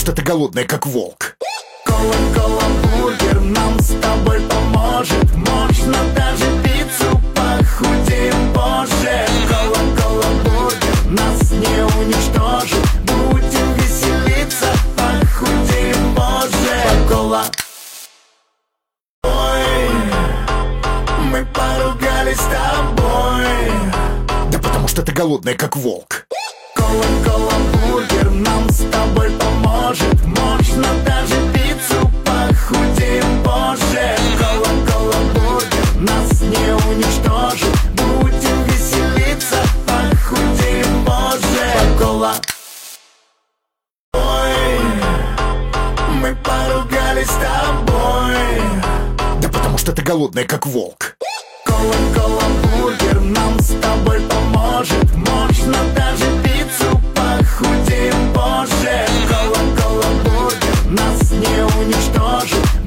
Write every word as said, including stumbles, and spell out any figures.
что ты голодная, как волк. Кола-кола бургер нам с тобой поможет. Можно даже пиццу похудеем позже. Кола-кола бургер нас не уничтожит. Будем веселиться, похудеем позже. Кола. Ой, мы поругались с тобой. Да потому что ты голодная, как волк. Кола-кола бургер нам с тобой поможет. Можно даже пиццу похудеем позже. Кола-кола бургер нас не уничтожит. Будем веселиться, похудеем позже. Кола. Ой, мы поругались с тобой. Да потому что ты голодная, как волк. Кола-кола бургер нам с тобой поможет. Можно даже пиццу похудеем позже. Кола-кола бургер нас не уничтожит.